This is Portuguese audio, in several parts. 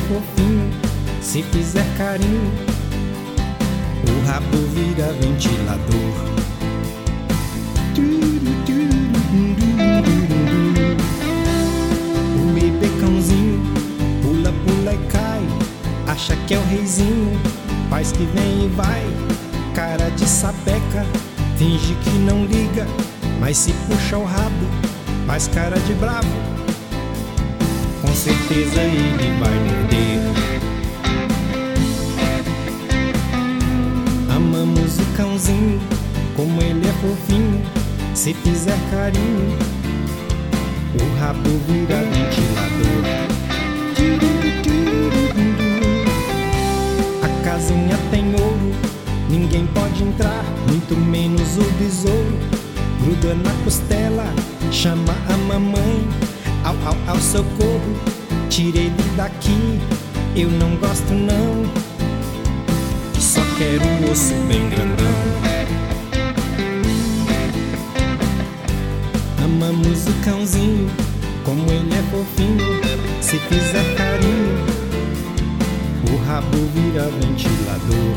fofinho, se fizer carinho, o rabo vira ventilador. O bebê cãozinho pula, pula e cai, acha que é o reizinho, faz que vem e vai, cara de sapeca, finge que não liga, mas se puxa o rabo, faz cara de bravo, com certeza ele vai morder. Amamos o cãozinho, como ele é fofinho, se fizer carinho, o rabo vira ventilador. A casinha tem ouro, ninguém pode entrar, muito menos o besouro. Gruda na costela, chama a mamãe, au, au, au, socorro, tire ele daqui, eu não gosto não, só quero um osso bem grandão. Amamos o cãozinho, como ele é fofinho, se fizer carinho, o rabo vira ventilador.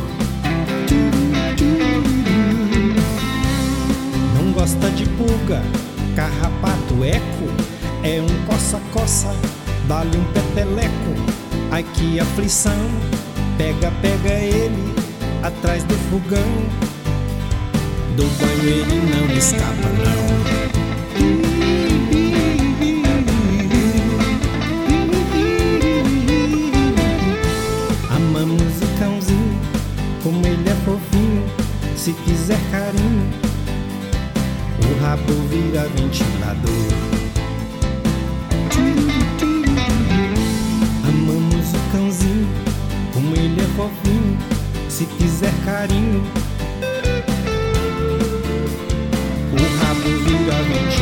Não gosta de pulga, carrapato, eco, é um coça-coça, dá-lhe um peteleco. Ai que aflição, pega, pega ele, atrás do fogão, do banho ele não escapa não. Amamos o cãozinho, como ele é fofinho, se fizer carinho, o rabo vira ventilador. Amamos o cãozinho, como ele é fofinho, se fizer carinho, o rabo vira ventilador.